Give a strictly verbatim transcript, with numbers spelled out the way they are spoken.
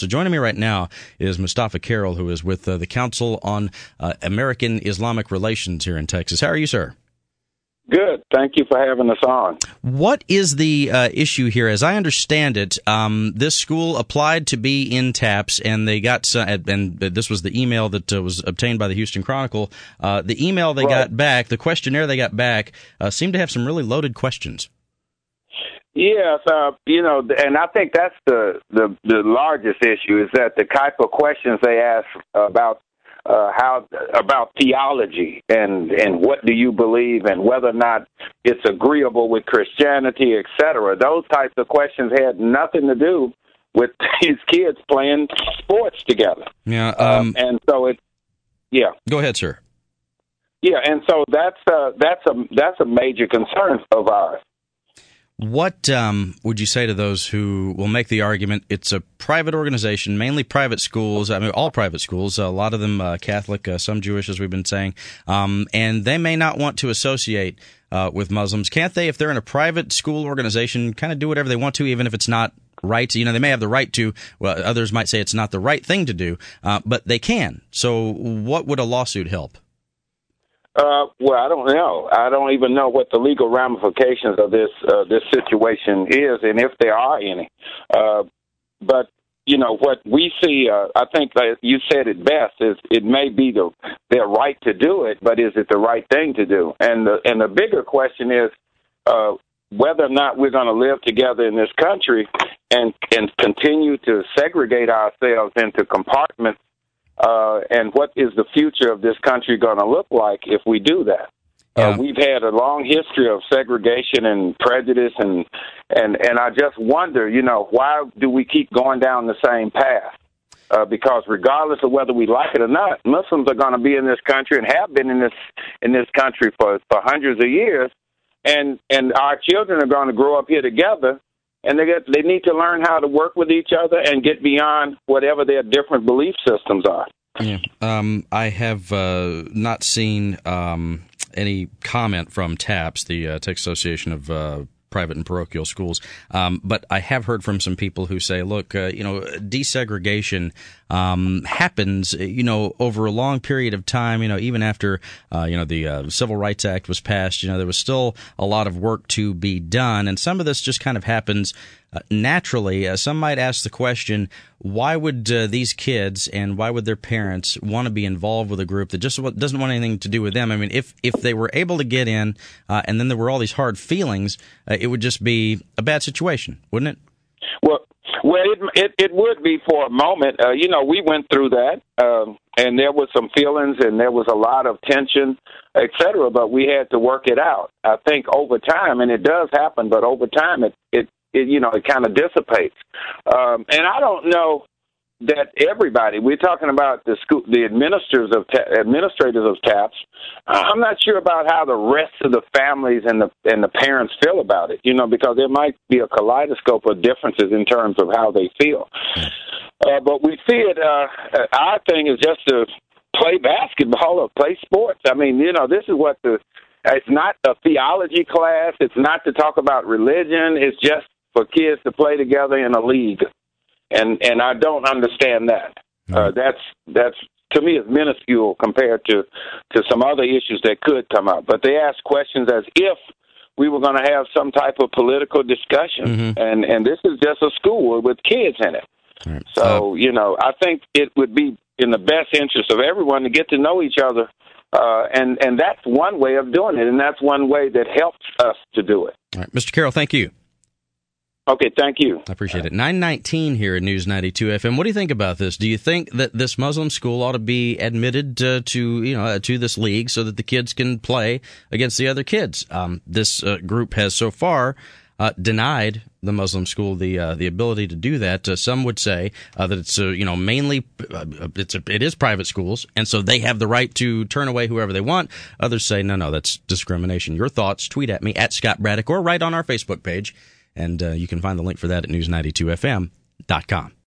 So joining me right now is Mustafa Carroll, who is with uh, the Council on uh, American Islamic Relations here in Texas. How are you, sir? Good. Thank you for having us on. What is the uh, issue here? As I understand it, um, this school applied to be in TAPS, and they got, uh, and this was the email that uh, was obtained by the Houston Chronicle. Uh, the email they right. got back, the questionnaire they got back, uh, seemed to have some really loaded questions. Yes, uh, you know, and I think that's the, the, the largest issue is that the type of questions they ask about Uh, how about theology and and what do you believe and whether or not it's agreeable with Christianity, et cetera. Those types of questions had nothing to do with these kids playing sports together. Yeah, um, uh, and so it, yeah. Go ahead, sir. Yeah, and so that's uh, that's a that's a major concern of ours. What um, would you say to those who will make the argument it's a private organization, mainly private schools, I mean, all private schools, a lot of them uh, Catholic, uh, some Jewish, as we've been saying, um, and they may not want to associate uh, with Muslims. Can't they, if they're in a private school organization, kind of do whatever they want to, even if it's not right? You know, they may have the right to, well, others might say it's not the right thing to do, uh, but they can. So what would a lawsuit help? Uh, well, I don't know. I don't even know what the legal ramifications of this uh, this situation is, and if there are any. Uh, but you know what we see. Uh, I think that you said it best. Is it may be the their right to do it, but is it the right thing to do? And the and the bigger question is uh, whether or not we're going to live together in this country and and continue to segregate ourselves into compartments. Uh, and what is the future of this country going to look like if we do that? Yeah. Uh, we've had a long history of segregation and prejudice, and, and, and I just wonder, you know, why do we keep going down the same path? Uh, because regardless of whether we like it or not, Muslims are going to be in this country and have been in this in this country for, for hundreds of years, and, and our children are going to grow up here together. And they get, they need to learn how to work with each other and get beyond whatever their different belief systems are. Yeah. Um, I have uh, not seen um, any comment from TAPS, the uh, Texas Association of uh, Private and Parochial Schools, um, but I have heard from some people who say, look, uh, you know, desegregation um, happens, you know, over a long period of time. You know, even after, uh, you know, the uh, Civil Rights Act was passed, you know, there was still a lot of work to be done. And some of this just kind of happens uh, naturally. Uh, some might ask the question, why would uh, these kids and why would their parents want to be involved with a group that just doesn't want anything to do with them? I mean, if, if they were able to get in uh, and then there were all these hard feelings, uh, it would just be a bad situation, wouldn't it? Well, well, it it, it would be for a moment. Uh, you know, we went through that, um, and there was some feelings, and there was a lot of tension, et cetera, but we had to work it out. I think over time, and it does happen, but over time, it, it, it you know, it kind of dissipates. Um, and I don't know that everybody, we're talking about the school, the administrators of administrators of TAPS. I'm not sure about how the rest of the families and the and the parents feel about it, you know, because there might be a kaleidoscope of differences in terms of how they feel. Uh, but we see it. Uh, our thing is just to play basketball or play sports. I mean, you know, this is what the. It's not a theology class. It's not to talk about religion. It's just for kids to play together in a league. And and I don't understand that. Uh, that's that's to me is minuscule compared to, to some other issues that could come up. But they ask questions as if we were going to have some type of political discussion, mm-hmm. and and this is just a school with kids in it. Right. So uh, you know, I think it would be in the best interest of everyone to get to know each other, uh, and and that's one way of doing it, and that's one way that helps us to do it. All right, Mister Carroll, thank you. Okay, thank you. I appreciate it. nine nineteen here at News ninety-two F M. What do you think about this? Do you think that this Muslim school ought to be admitted uh, to, you know, uh, to this league so that the kids can play against the other kids? Um, this uh, group has so far uh, denied the Muslim school the uh, the ability to do that. Uh, some would say uh, that it's uh, you know mainly uh, it's a, it is private schools, and so they have the right to turn away whoever they want. Others say no, no, that's discrimination. Your thoughts? Tweet at me at Scott Braddock or write on our Facebook page. And uh, you can find the link for that at news ninety-two F M dot com.